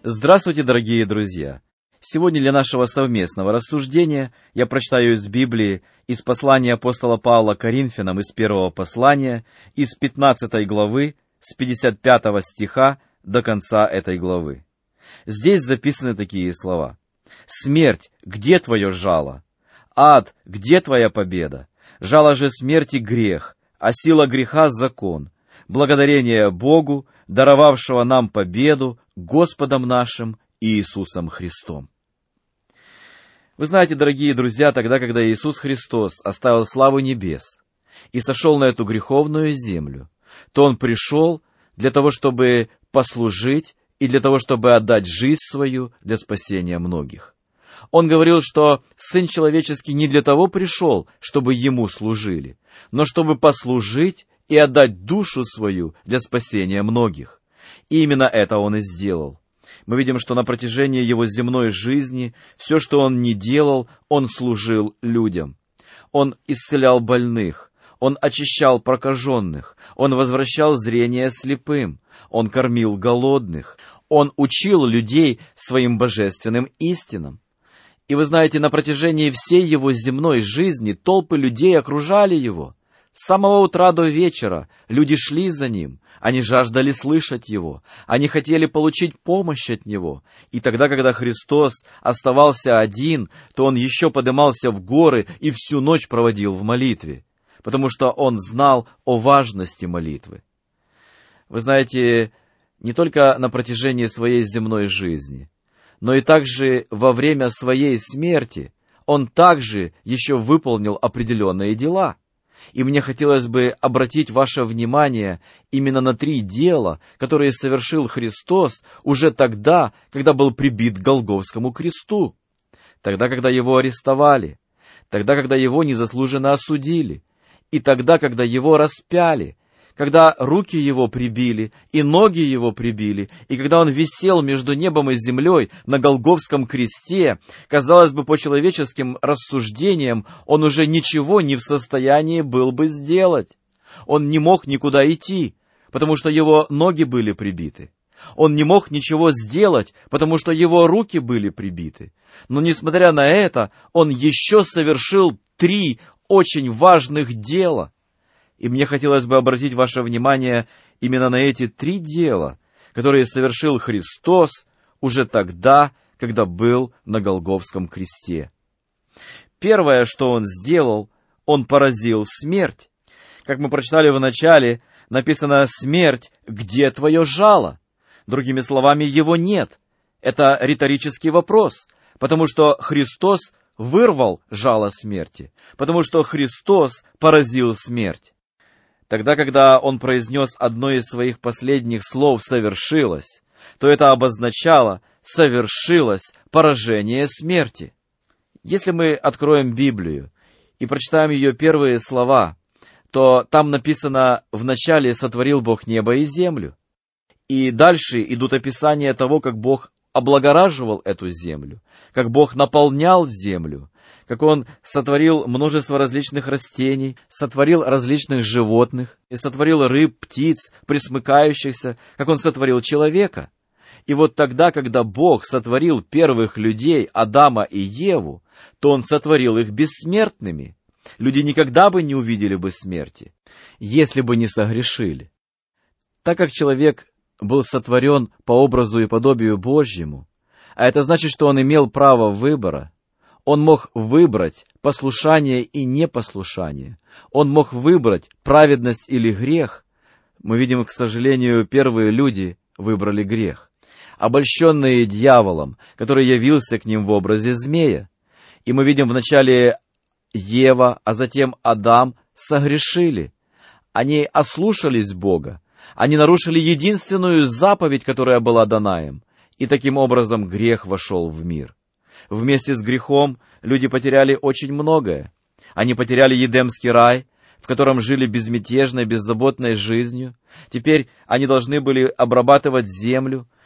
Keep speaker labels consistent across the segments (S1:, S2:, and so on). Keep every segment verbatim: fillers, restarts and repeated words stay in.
S1: Здравствуйте, дорогие друзья! Сегодня для нашего совместного рассуждения я прочитаю из Библии, из послания апостола Павла Коринфянам, из первого послания, из пятнадцатой главы, с пятьдесят пятого стиха до конца этой главы. Здесь записаны такие слова. «Смерть, где твое жало? Ад, где твоя победа? Жало же смерти грех, а сила греха закон. Благодарение Богу, даровавшего нам победу Господом нашим Иисусом Христом». Вы знаете, дорогие друзья, тогда, когда Иисус Христос оставил славу небес и сошел на эту греховную землю, то Он пришел для того, чтобы послужить и для того, чтобы отдать жизнь свою для спасения многих. Он говорил, что Сын Человеческий не для того пришел, чтобы Ему служили, но чтобы послужить и отдать душу свою для спасения многих. И именно это Он и сделал. Мы видим, что на протяжении Его земной жизни все, что Он не делал, Он служил людям. Он исцелял больных, Он очищал прокаженных, Он возвращал зрение слепым, Он кормил голодных, Он учил людей своим божественным истинам. И вы знаете, на протяжении всей Его земной жизни толпы людей окружали Его. С самого утра до вечера люди шли за Ним, они жаждали слышать Его, они хотели получить помощь от Него. И тогда, когда Христос оставался один, то Он еще поднимался в горы и всю ночь проводил в молитве, потому что Он знал о важности молитвы. Вы знаете, не только на протяжении своей земной жизни, но и также во время своей смерти Он также еще выполнил определенные дела. И мне хотелось бы обратить ваше внимание именно на три дела, которые совершил Христос уже тогда, когда был прибит к Голгофскому кресту. Тогда, когда Его арестовали, тогда, когда Его незаслуженно осудили, и тогда, когда Его распяли, когда руки Его прибили и ноги Его прибили, и когда Он висел между небом и землей на Голгофском кресте, казалось бы, по человеческим рассуждениям, Он уже ничего не в состоянии был бы сделать. Он не мог никуда идти, потому что Его ноги были прибиты. Он не мог ничего сделать, потому что Его руки были прибиты. Но, несмотря на это, Он еще совершил три очень важных дела. И мне хотелось бы обратить ваше внимание именно на эти три дела, которые совершил Христос уже тогда, когда был на Голгофском кресте. Первое, что Он сделал, Он поразил смерть. Как мы прочитали в начале, написано «Смерть, где твое жало?» Другими словами, его нет. Это риторический вопрос, потому что Христос вырвал жало смерти, потому что Христос поразил смерть. Тогда, когда Он произнес одно из своих последних слов «совершилось», то это обозначало «совершилось поражение смерти». Если мы откроем Библию и прочитаем ее первые слова, то там написано «вначале сотворил Бог небо и землю». И дальше идут описания того, как Бог облагораживал эту землю, как Бог наполнял землю, как Он сотворил множество различных растений, сотворил различных животных, и сотворил рыб, птиц, пресмыкающихся, как Он сотворил человека. И вот тогда, когда Бог сотворил первых людей, Адама и Еву, то Он сотворил их бессмертными. Люди никогда бы не увидели бы смерти, если бы не согрешили. Так как человек был сотворен по образу и подобию Божьему, а это значит, что он имел право выбора, он мог выбрать послушание и непослушание. Он мог выбрать праведность или грех. Мы видим, к сожалению, первые люди выбрали грех, обольщенные дьяволом, который явился к ним в образе змея. И мы видим, вначале Ева, а затем Адам согрешили. Они ослушались Бога. Они нарушили единственную заповедь, которая была дана им. И таким образом грех вошел в мир. Вместе с грехом люди потеряли очень многое. Они потеряли Едемский рай, в котором жили безмятежной, беззаботной жизнью. Теперь они должны были обрабатывать землю.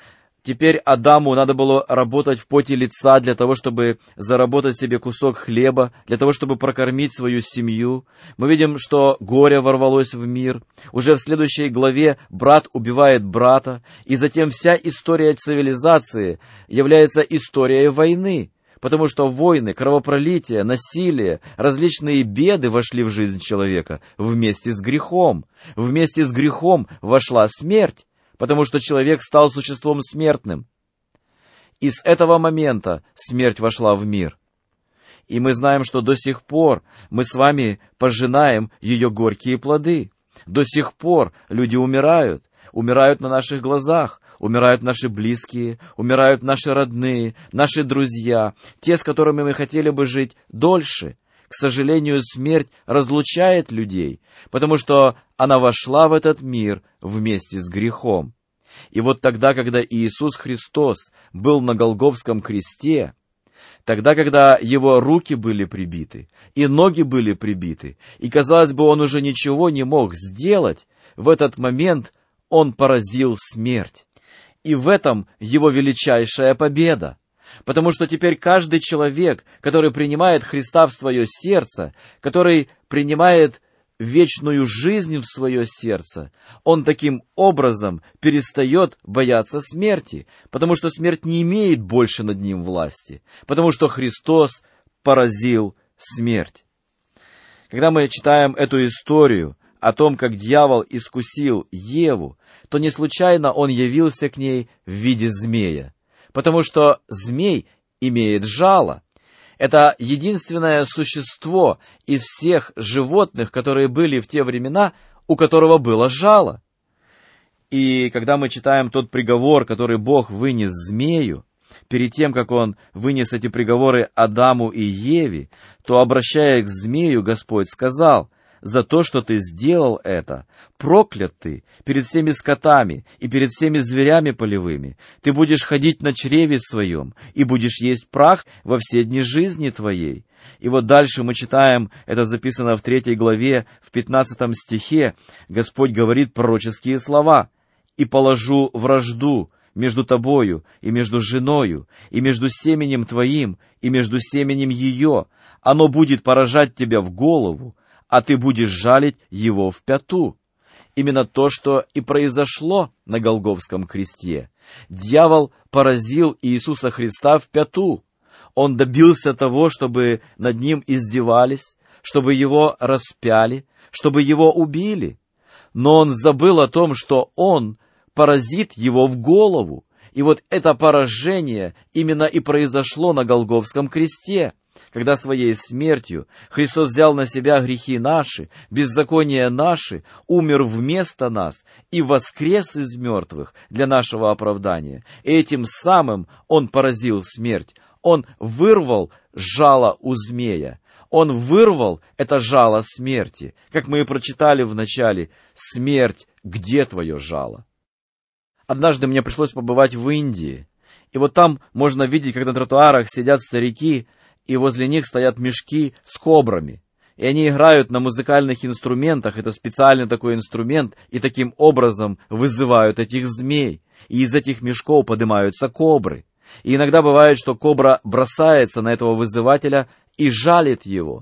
S1: Теперь Адаму надо было работать в поте лица для того, чтобы заработать себе кусок хлеба, для того, чтобы прокормить свою семью. Мы видим, что горе ворвалось в мир. Уже в следующей главе брат убивает брата, и затем вся история цивилизации является историей войны, потому что войны, кровопролитие, насилие, различные беды вошли в жизнь человека вместе с грехом. Вместе с грехом вошла смерть, потому что человек стал существом смертным. И с этого момента смерть вошла в мир. И мы знаем, что до сих пор мы с вами пожинаем ее горькие плоды. До сих пор люди умирают, умирают на наших глазах, умирают наши близкие, умирают наши родные, наши друзья, те, с которыми мы хотели бы жить дольше. К сожалению, смерть разлучает людей, потому что она вошла в этот мир вместе с грехом. И вот тогда, когда Иисус Христос был на Голгофском кресте, тогда, когда Его руки были прибиты, и ноги были прибиты, и, казалось бы, Он уже ничего не мог сделать, в этот момент Он поразил смерть. И в этом Его величайшая победа. Потому что теперь каждый человек, который принимает Христа в свое сердце, который принимает вечную жизнь в свое сердце, он таким образом перестает бояться смерти, потому что смерть не имеет больше над ним власти, потому что Христос поразил смерть. Когда мы читаем эту историю о том, как дьявол искусил Еву, то не случайно он явился к ней в виде змея. Потому что змей имеет жало. Это единственное существо из всех животных, которые были в те времена, у которого было жало. И когда мы читаем тот приговор, который Бог вынес змею, перед тем, как Он вынес эти приговоры Адаму и Еве, то, обращаясь к змею, Господь сказал: «За то, что ты сделал это, проклят ты перед всеми скотами и перед всеми зверями полевыми. Ты будешь ходить на чреве своем и будешь есть прах во все дни жизни твоей». И вот дальше мы читаем, это записано в третьей главе, в пятнадцатом стихе, Господь говорит пророческие слова: «И положу вражду между тобою и между женою, и между семенем твоим, и между семенем ее. Оно будет поражать тебя в голову, а ты будешь жалить его в пяту». Именно то, что и произошло на Голгофском кресте. Дьявол поразил Иисуса Христа в пяту. Он добился того, чтобы над ним издевались, чтобы его распяли, чтобы его убили. Но он забыл о том, что он поразит его в голову. И вот это поражение именно и произошло на Голгофском кресте, когда своей смертью Христос взял на себя грехи наши, беззакония наши, умер вместо нас и воскрес из мертвых для нашего оправдания. И этим самым Он поразил смерть. Он вырвал жало у змея. Он вырвал это жало смерти. Как мы и прочитали в начале: «Смерть, где твое жало?» Однажды мне пришлось побывать в Индии. И вот там можно видеть, как на тротуарах сидят старики, и возле них стоят мешки с кобрами. И они играют на музыкальных инструментах, это специальный такой инструмент, и таким образом вызывают этих змей. И из этих мешков поднимаются кобры. И иногда бывает, что кобра бросается на этого вызывателя и жалит его.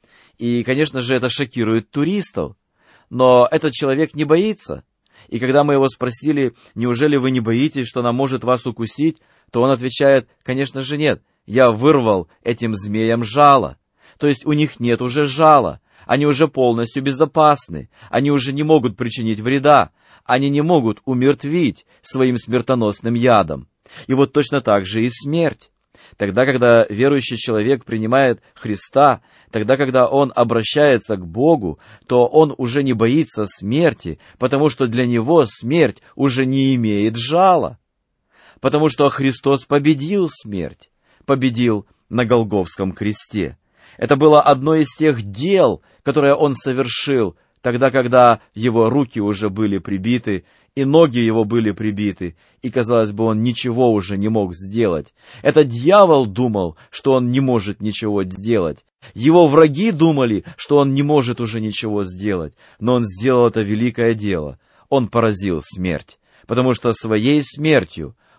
S1: И, конечно же, это шокирует туристов. Но этот человек не боится. И когда мы его спросили: «Неужели вы не боитесь, что она может вас укусить?», то он отвечает: «Конечно же нет. Я вырвал этим змеям жало». То есть у них нет уже жала. Они уже полностью безопасны. Они уже не могут причинить вреда. Они не могут умертвить своим смертоносным ядом. И вот точно так же и смерть. Тогда, когда верующий человек принимает Христа, тогда, когда он обращается к Богу, то он уже не боится смерти, потому что для него смерть уже не имеет жала. Потому что Христос победил смерть, победил на Голгофском кресте. Это было одно из тех дел, которые Он совершил, тогда, когда Его руки уже были прибиты, и ноги Его были прибиты, и, казалось бы, Он ничего уже не мог сделать. Это дьявол думал, что он не может ничего сделать. Его враги думали, что он не может уже ничего сделать. Но он сделал это великое дело. Он поразил смерть, потому что своей смертью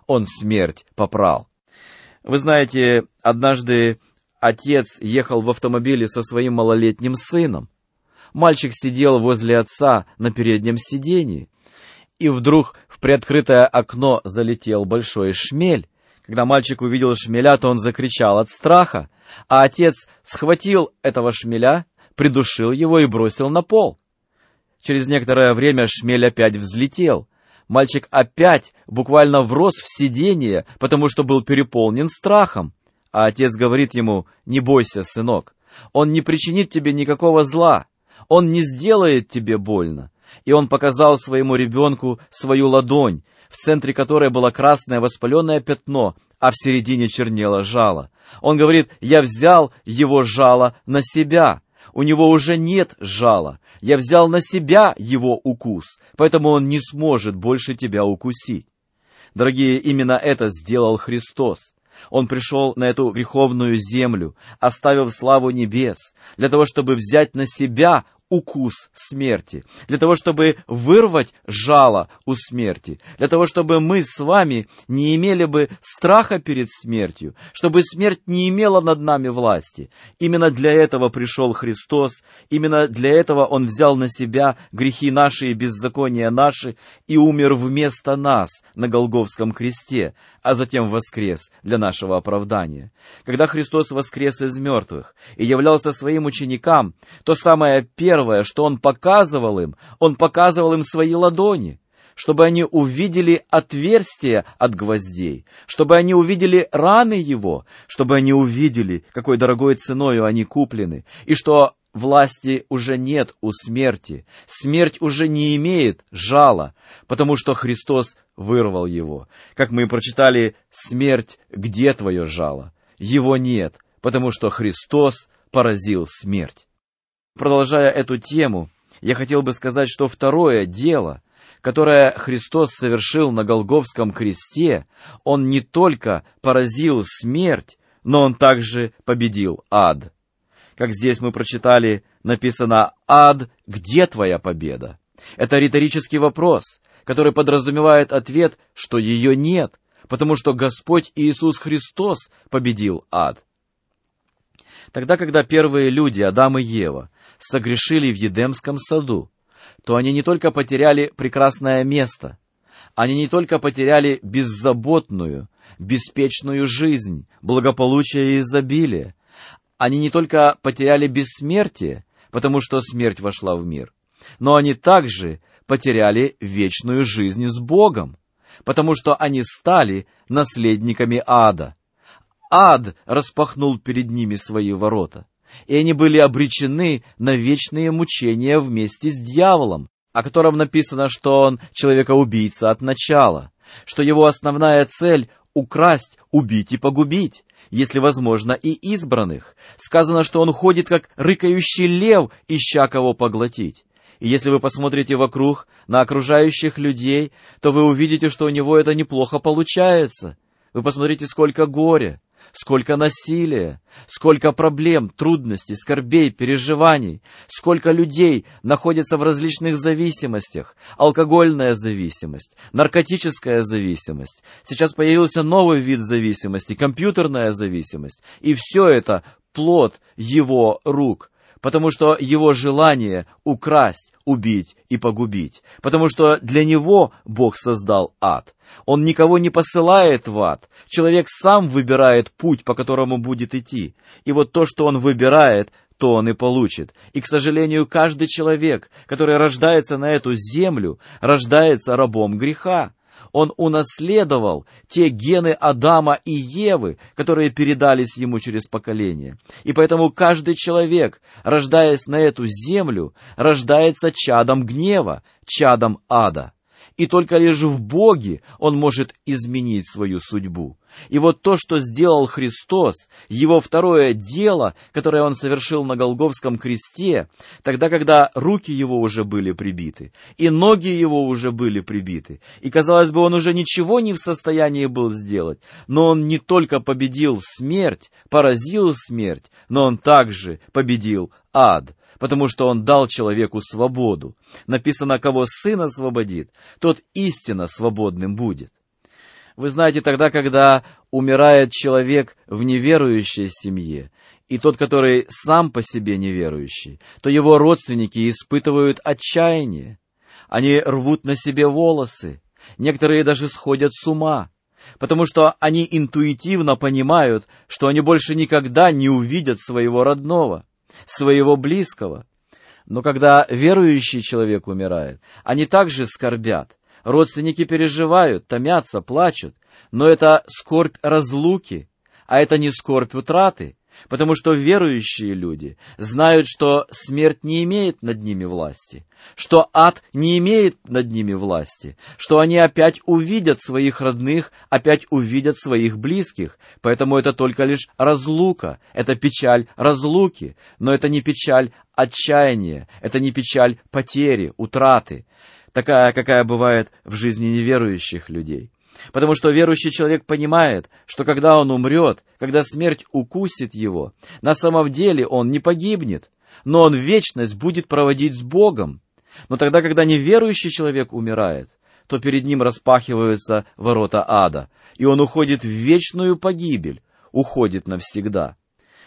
S1: он смерть попрал. Вы знаете, однажды отец ехал в автомобиле со своим малолетним сыном. Мальчик сидел возле отца на переднем сидении, и вдруг в приоткрытое окно залетел большой шмель. Когда мальчик увидел шмеля, то он закричал от страха, а отец схватил этого шмеля, придушил его и бросил на пол. Через некоторое время шмель опять взлетел. Мальчик опять буквально врос в сиденье, потому что был переполнен страхом. А отец говорит ему: «Не бойся, сынок, он не причинит тебе никакого зла, он не сделает тебе больно». И он показал своему ребенку свою ладонь, в центре которой было красное воспаленное пятно, а в середине чернело жало. Он говорит: «Я взял его жало на себя, у него уже нет жала, я взял на себя его укус, поэтому он не сможет больше тебя укусить». Дорогие, именно это сделал Христос. Он пришел на эту греховную землю, оставив славу небес, для того, чтобы взять на себя укус смерти, для того, чтобы вырвать жало у смерти, для того, чтобы мы с вами не имели бы страха перед смертью, чтобы смерть не имела над нами власти. Именно для этого пришел Христос, именно для этого Он взял на себя грехи наши и беззакония наши и умер вместо нас на Голгофском кресте, а затем воскрес для нашего оправдания. Когда Христос воскрес из мертвых и являлся своим ученикам, то самое первое, что Он показывал им, Он показывал им свои ладони, чтобы они увидели отверстия от гвоздей, чтобы они увидели раны Его, чтобы они увидели, какой дорогой ценою они куплены, и что власти уже нет у смерти, смерть уже не имеет жала, потому что Христос вырвал его. Как мы прочитали: «Смерть, где твое жало?» Его нет, потому что Христос поразил смерть. Продолжая эту тему, я хотел бы сказать, что второе дело, которое Христос совершил на Голгофском кресте, Он не только поразил смерть, но Он также победил ад. Как здесь мы прочитали, написано: «Ад, где твоя победа?» Это риторический вопрос, который подразумевает ответ, что ее нет, потому что Господь Иисус Христос победил ад. Тогда, когда первые люди, Адам и Ева, согрешили в Едемском саду, то они не только потеряли прекрасное место, они не только потеряли беззаботную, беспечную жизнь, благополучие и изобилие, они не только потеряли бессмертие, потому что смерть вошла в мир, но они также потеряли вечную жизнь с Богом, потому что они стали наследниками ада. Ад распахнул перед ними свои ворота, и они были обречены на вечные мучения вместе с дьяволом, о котором написано, что он человека-убийца от начала, что его основная цель — украсть, убить и погубить, если возможно, и избранных. Сказано, что он ходит, как рыкающий лев, ища кого поглотить. И если вы посмотрите вокруг на окружающих людей, то вы увидите, что у него это неплохо получается. Вы посмотрите, сколько горя, сколько насилия, сколько проблем, трудностей, скорбей, переживаний, сколько людей находятся в различных зависимостях. Алкогольная зависимость, наркотическая зависимость. Сейчас появился новый вид зависимости, компьютерная зависимость. И все это плод его рук, потому что его желание украсть, убить и погубить, потому что для него Бог создал ад. Он никого не посылает в ад. Человек сам выбирает путь, по которому будет идти. И вот то, что он выбирает, то он и получит. И, к сожалению, каждый человек, который рождается на эту землю, рождается рабом греха. Он унаследовал те гены Адама и Евы, которые передались ему через поколение. И поэтому каждый человек, рождаясь на эту землю, рождается чадом гнева, чадом ада. И только лишь в Боге он может изменить свою судьбу. И вот то, что сделал Христос, его второе дело, которое он совершил на Голгофском кресте, тогда, когда руки его уже были прибиты, и ноги его уже были прибиты, и, казалось бы, он уже ничего не в состоянии был сделать, но он не только победил смерть, поразил смерть, но он также победил ад, потому что он дал человеку свободу. Написано: кого Сын освободит, тот истинно свободным будет. Вы знаете, тогда, когда умирает человек в неверующей семье, и тот, который сам по себе неверующий, то его родственники испытывают отчаяние. Они рвут на себе волосы, некоторые даже сходят с ума, потому что они интуитивно понимают, что они больше никогда не увидят своего родного, своего близкого. Но когда верующий человек умирает, они также скорбят. Родственники переживают, томятся, плачут, но это скорбь разлуки, а это не скорбь утраты, потому что верующие люди знают, что смерть не имеет над ними власти, что ад не имеет над ними власти, что они опять увидят своих родных, опять увидят своих близких, поэтому это только лишь разлука, это печаль разлуки, но это не печаль отчаяния, это не печаль потери, утраты, такая, какая бывает в жизни неверующих людей. Потому что верующий человек понимает, что когда он умрет, когда смерть укусит его, на самом деле он не погибнет, но он вечность будет проводить с Богом. Но тогда, когда неверующий человек умирает, то перед ним распахиваются ворота ада, и он уходит в вечную погибель, уходит навсегда.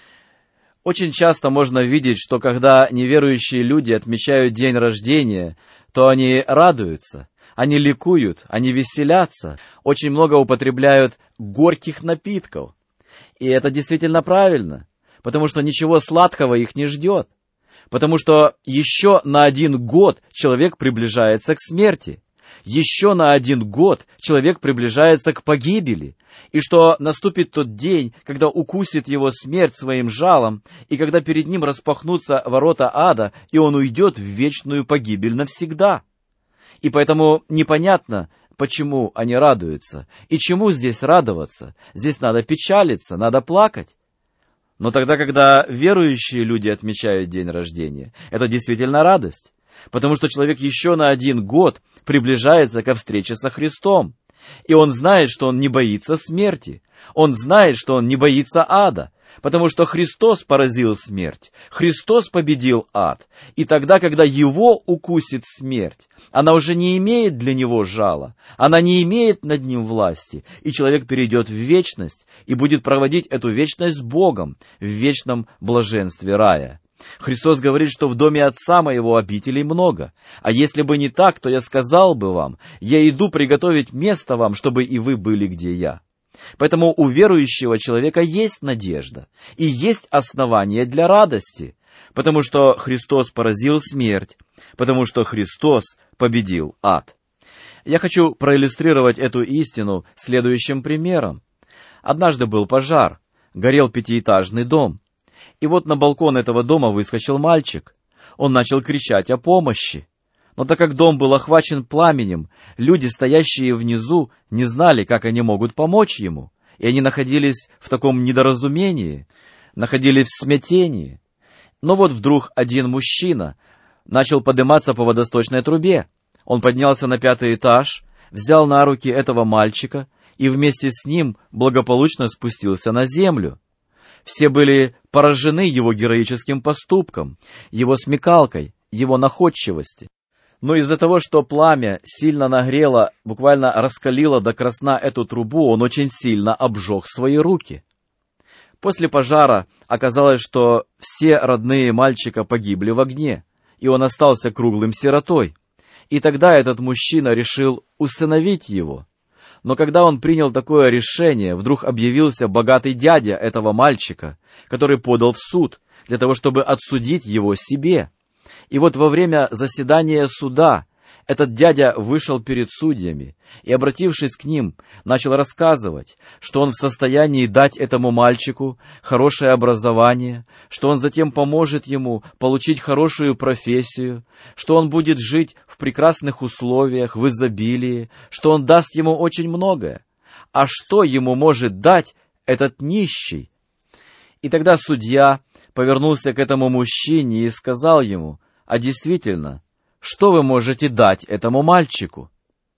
S1: Очень часто можно видеть, что когда неверующие люди отмечают день рождения, то они радуются. Они ликуют, они веселятся, очень много употребляют горьких напитков. И это действительно правильно, потому что ничего сладкого их не ждет. Потому что еще на один год человек приближается к смерти. Еще на один год человек приближается к погибели. И что наступит тот день, когда укусит его смерть своим жалом, и когда перед ним распахнутся ворота ада, и он уйдет в вечную погибель навсегда. И поэтому непонятно, почему они радуются, и чему здесь радоваться. Здесь надо печалиться, надо плакать. Но тогда, когда верующие люди отмечают день рождения, это действительно радость, потому что человек еще на один год приближается ко встрече со Христом, и он знает, что он не боится смерти, он знает, что он не боится ада, потому что Христос поразил смерть, Христос победил ад, и тогда, когда его укусит смерть, она уже не имеет для него жала, она не имеет над ним власти, и человек перейдет в вечность и будет проводить эту вечность с Богом в вечном блаженстве рая. Христос говорит, что в доме Отца Моего обителей много, а если бы не так, то я сказал бы вам, я иду приготовить место вам, чтобы и вы были, где я. Поэтому у верующего человека есть надежда и есть основания для радости, потому что Христос поразил смерть, потому что Христос победил ад. Я хочу проиллюстрировать эту истину следующим примером. Однажды был пожар, горел пятиэтажный дом, и вот на балкон этого дома выскочил мальчик. Он начал кричать о помощи. Но так как дом был охвачен пламенем, люди, стоящие внизу, не знали, как они могут помочь ему, и они находились в таком недоразумении, находились в смятении. Но вот вдруг один мужчина начал подниматься по водосточной трубе. Он поднялся на пятый этаж, взял на руки этого мальчика и вместе с ним благополучно спустился на землю. Все были поражены его героическим поступком, его смекалкой, его находчивостью. Но из-за того, что пламя сильно нагрело, буквально раскалило до красна эту трубу, он очень сильно обжег свои руки. После пожара оказалось, что все родные мальчика погибли в огне, и он остался круглым сиротой. И тогда этот мужчина решил усыновить его. Но когда он принял такое решение, вдруг объявился богатый дядя этого мальчика, который подал в суд для того, чтобы отсудить его себе. И вот во время заседания суда этот дядя вышел перед судьями и, обратившись к ним, начал рассказывать, что он в состоянии дать этому мальчику хорошее образование, что он затем поможет ему получить хорошую профессию, что он будет жить в прекрасных условиях, в изобилии, что он даст ему очень многое. А что ему может дать этот нищий? И тогда судья повернулся к этому мужчине и сказал ему: «А действительно, что вы можете дать этому мальчику?»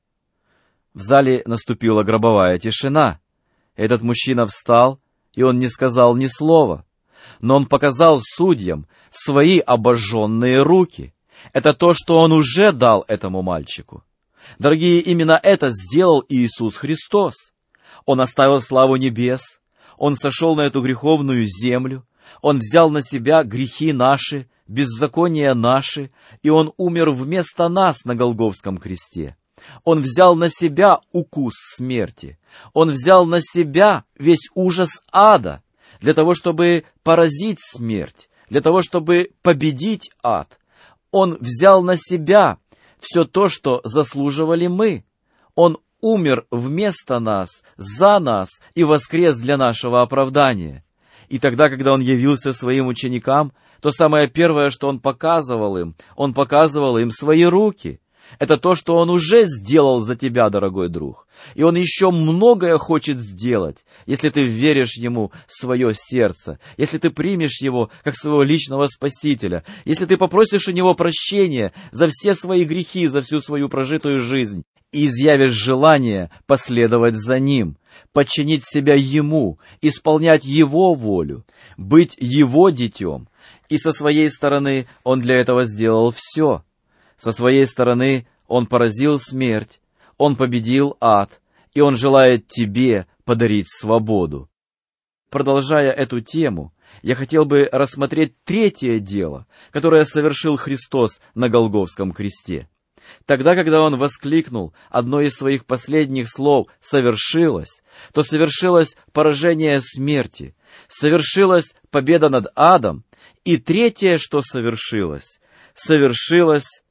S1: В зале наступила гробовая тишина. Этот мужчина встал, и он не сказал ни слова. Но он показал судьям свои обожженные руки. Это то, что он уже дал этому мальчику. Дорогие, именно это сделал Иисус Христос. Он оставил славу небес, Он сошел на эту греховную землю, Он взял на себя грехи наши, беззакония наши, и Он умер вместо нас на Голгофском кресте. Он взял на себя укус смерти, Он взял на себя весь ужас ада, для того, чтобы поразить смерть, для того, чтобы победить ад. Он взял на себя все то, что заслуживали мы. Он умер вместо нас, за нас и воскрес для нашего оправдания. И тогда, когда Он явился своим ученикам, то самое первое, что Он показывал им, Он показывал им свои руки. Это то, что Он уже сделал за тебя, дорогой друг. И Он еще многое хочет сделать, если ты веришь Ему свое сердце, если ты примешь Его как своего личного Спасителя, если ты попросишь у Него прощения за все свои грехи, за всю свою прожитую жизнь, и изъявишь желание последовать за Ним, подчинить себя Ему, исполнять Его волю, быть Его детем. И со своей стороны Он для этого сделал все. Со своей стороны Он поразил смерть, Он победил ад, и Он желает тебе подарить свободу. Продолжая эту тему, я хотел бы рассмотреть третье дело, которое совершил Христос на Голгофском кресте. Тогда, когда Он воскликнул одно из своих последних слов «совершилось», то совершилось поражение смерти, совершилась победа над адом, и третье, что совершилось, совершилось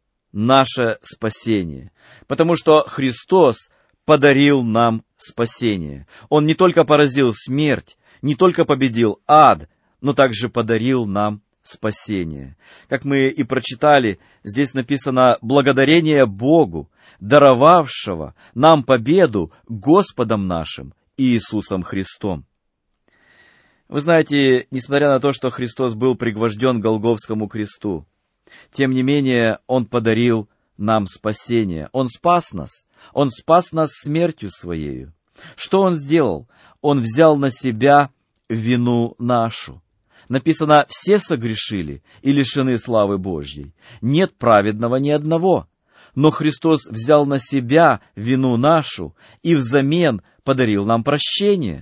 S1: наше спасение, потому что Христос подарил нам спасение. Он не только поразил смерть, не только победил ад, но также подарил нам спасение. Как мы и прочитали, здесь написано «благодарение Богу, даровавшего нам победу Господом нашим Иисусом Христом». Вы знаете, несмотря на то, что Христос был пригвожден к Голгофскому кресту, тем не менее, Он подарил нам спасение. Он спас нас. Он спас нас смертью Своею. Что Он сделал? Он взял на себя вину нашу. Написано, все согрешили и лишены славы Божьей. Нет праведного ни одного. Но Христос взял на себя вину нашу и взамен подарил нам прощение.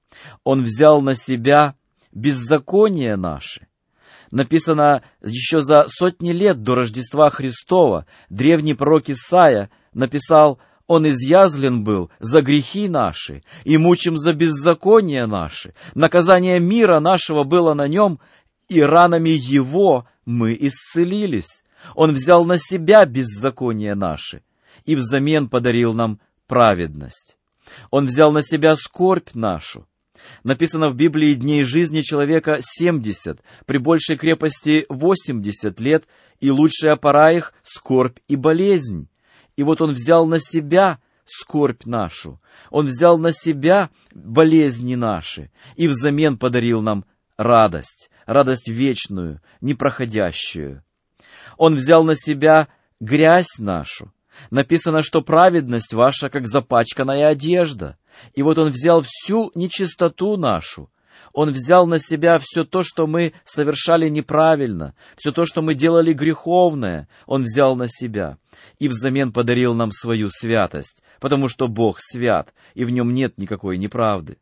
S1: Он взял на себя беззаконие наши. Написано, еще за сотни лет до Рождества Христова древний пророк Исаия написал: «Он изъязлен был за грехи наши и мучим за беззакония наши. Наказание мира нашего было на Нем, и ранами Его мы исцелились. Он взял на себя беззакония наши и взамен подарил нам праведность. Он взял на себя скорбь нашу». Написано в Библии, дней жизни человека семьдесят, при большей крепости восемьдесят лет, и лучшая пора их — скорбь и болезнь. И вот Он взял на себя скорбь нашу, Он взял на себя болезни наши, и взамен подарил нам радость, радость вечную, непроходящую. Он взял на себя грязь нашу. Написано, что праведность ваша, как запачканная одежда. И вот Он взял всю нечистоту нашу. Он взял на себя все то, что мы совершали неправильно, все то, что мы делали греховное, Он взял на себя. И взамен подарил нам свою святость, потому что Бог свят, и в Нем нет никакой неправды.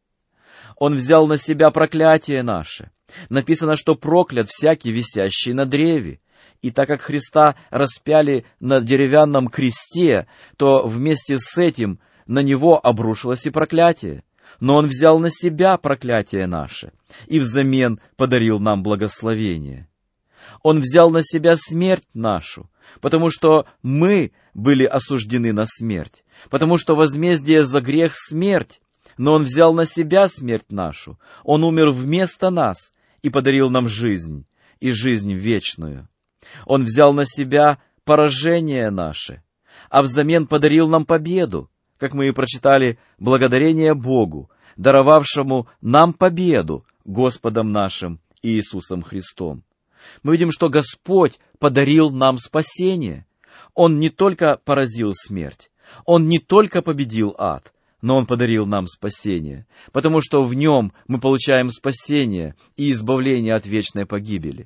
S1: Он взял на себя проклятие наше. Написано, что проклят всякий, висящий на древе. И так как Христа распяли на деревянном кресте, то вместе с этим на Него обрушилось и проклятие. Но Он взял на себя проклятие наше и взамен подарил нам благословение. Он взял на себя смерть нашу, потому что мы были осуждены на смерть, потому что возмездие за грех — смерть. Но Он взял на себя смерть нашу, Он умер вместо нас и подарил нам жизнь, и жизнь вечную. Он взял на себя поражение наше, а взамен подарил нам победу, как мы и прочитали, благодарение Богу, даровавшему нам победу Господом нашим Иисусом Христом. Мы видим, что Господь подарил нам спасение. Он не только поразил смерть, Он не только победил ад, но Он подарил нам спасение, потому что в Нем мы получаем спасение и избавление от вечной погибели.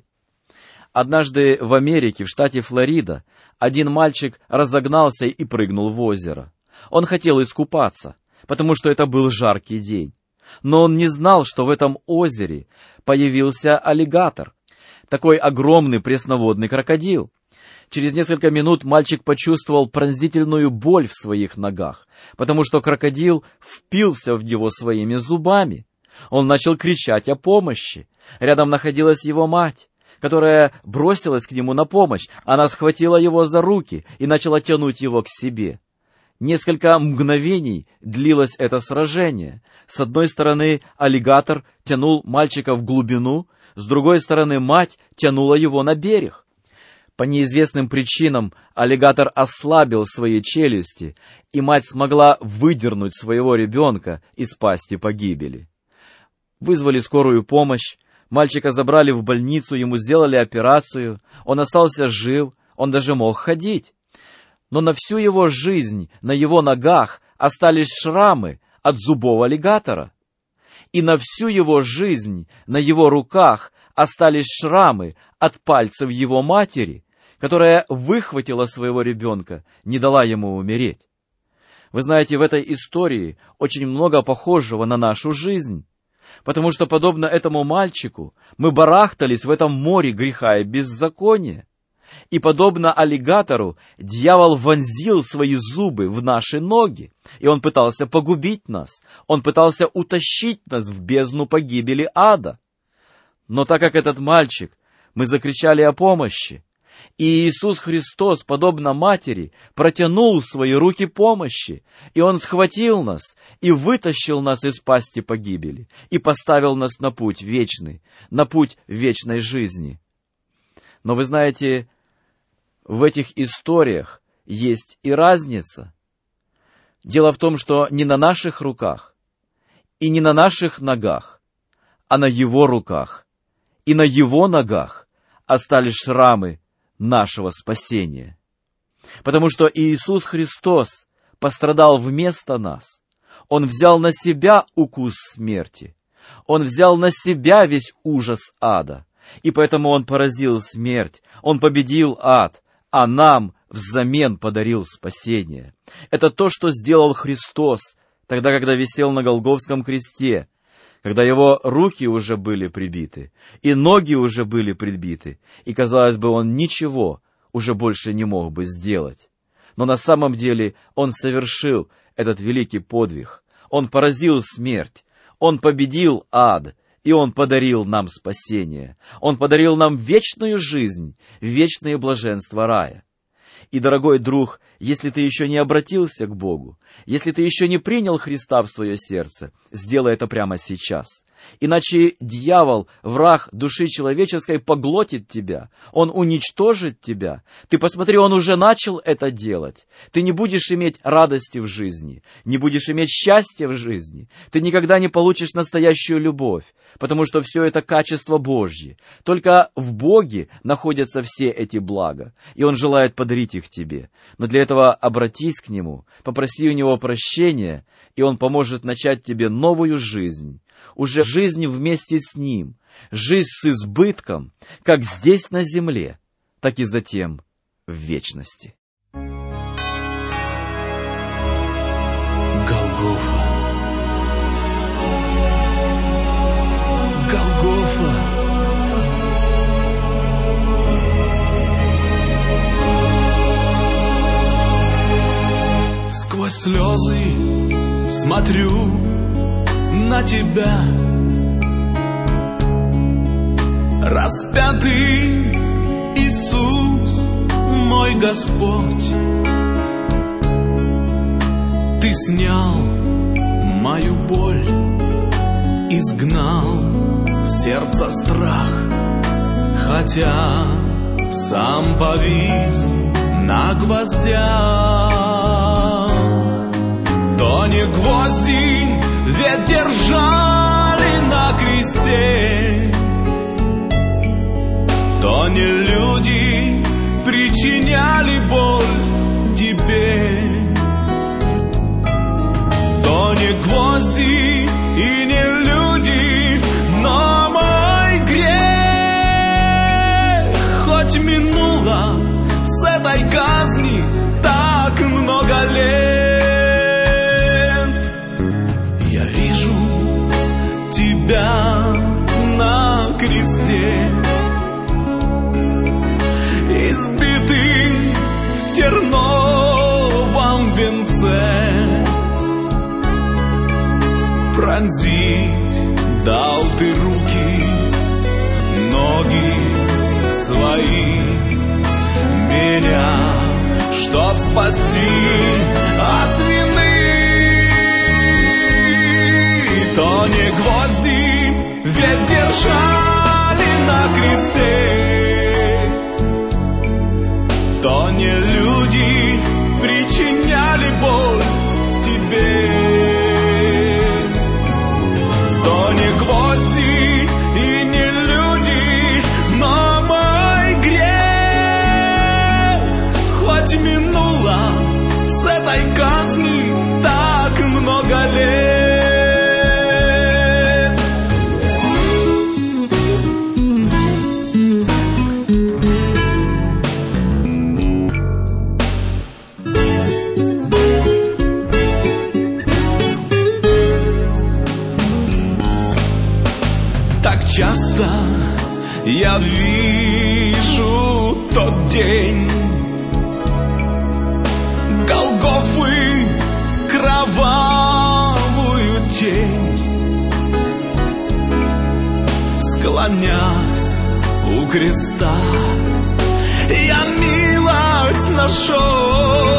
S1: Однажды в Америке, в штате Флорида, один мальчик разогнался и прыгнул в озеро. Он хотел искупаться, потому что это был жаркий день. Но он не знал, что в этом озере появился аллигатор, такой огромный пресноводный крокодил. Через несколько минут мальчик почувствовал пронзительную боль в своих ногах, потому что крокодил впился в него своими зубами. Он начал кричать о помощи. Рядом находилась его мать, которая бросилась к нему на помощь. Она схватила его за руки и начала тянуть его к себе. Несколько мгновений длилось это сражение. С одной стороны аллигатор тянул мальчика в глубину, с другой стороны мать тянула его на берег. По неизвестным причинам аллигатор ослабил свои челюсти, и мать смогла выдернуть своего ребенка из пасти погибели. Вызвали скорую помощь, мальчика забрали в больницу, ему сделали операцию, он остался жив, он даже мог ходить. Но на всю его жизнь на его ногах остались шрамы от зубов аллигатора. И на всю его жизнь на его руках остались шрамы от пальцев его матери, которая выхватила своего ребенка, не дала ему умереть. Вы знаете, в этой истории очень много похожего на нашу жизнь, потому что, подобно этому мальчику, мы барахтались в этом море греха и беззакония. И, подобно аллигатору, дьявол вонзил свои зубы в наши ноги, и он пытался погубить нас, он пытался утащить нас в бездну погибели ада. Но так как этот мальчик, мы закричали о помощи, и Иисус Христос, подобно матери, протянул свои руки помощи, и Он схватил нас и вытащил нас из пасти погибели, и поставил нас на путь вечный, на путь вечной жизни. Но вы знаете, в этих историях есть и разница. Дело в том, что не на наших руках и не на наших ногах, а на Его руках и на Его ногах остались шрамы нашего спасения. Потому что Иисус Христос пострадал вместо нас. Он взял на себя укус смерти. Он взял на себя весь ужас ада. И поэтому Он поразил смерть. Он победил ад, а нам взамен подарил спасение. Это то, что сделал Христос тогда, когда висел на Голгофском кресте, когда Его руки уже были прибиты, и ноги уже были прибиты, и, казалось бы, Он ничего уже больше не мог бы сделать. Но на самом деле Он совершил этот великий подвиг. Он поразил смерть, Он победил ад, и Он подарил нам спасение. Он подарил нам вечную жизнь, вечное блаженство рая. И, дорогой друг, если ты еще не обратился к Богу, если ты еще не принял Христа в свое сердце, сделай это прямо сейчас. Иначе дьявол, враг души человеческой, поглотит тебя, он уничтожит тебя. Ты посмотри, он уже начал это делать. Ты не будешь иметь радости в жизни, не будешь иметь счастья в жизни. Ты никогда не получишь настоящую любовь, потому что все это качество Божье. Только в Боге находятся все эти блага, и Он желает подарить их тебе. Но для этого обратись к Нему, попроси у Него прощения, и Он поможет начать тебе новую жизнь. Уже жизнь вместе с Ним, жизнь с избытком, как здесь на земле, так и затем в вечности.
S2: Голгофа. Голгофа. Сквозь слезы смотрю на тебя, распятый Иисус, мой Господь. Ты снял мою боль, изгнал сердце страх, хотя сам повис на гвоздях. То не гвозди ведь держали на кресте, то не люди причиняли боль тебе, то не гвозди и не люди, но мой грех. Хоть минуло с этой казни так много лет, тебя на кресте, избитый в терновом венце, пронзить дал ты руки, ноги свои, меня, чтоб спасти от вины. То не гвозди ведь держали на кресте, то не люди причиняли боль тебе, то не гвозди и не люди, но мой грех хоть минуло с этой казни так много лет. Часто я вижу тот день Голгофы, кровавую тень, склонясь у креста, я милость нашел,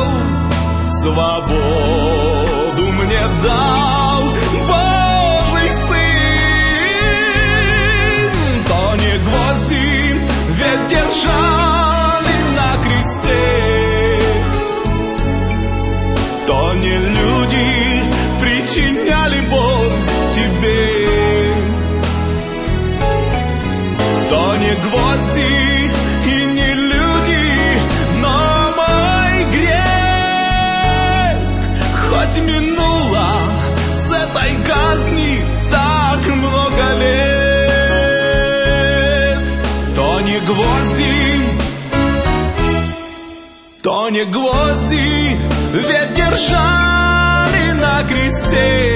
S2: свободу мне дал Божий Сын. Гвозди ведь держали на кресте, то не люди причиняли боль тебе, то не гвозди и не люди, но мой грех хоть минуло с этой казни так много лет. Гвозди, то не гвозди ведь держали на кресте,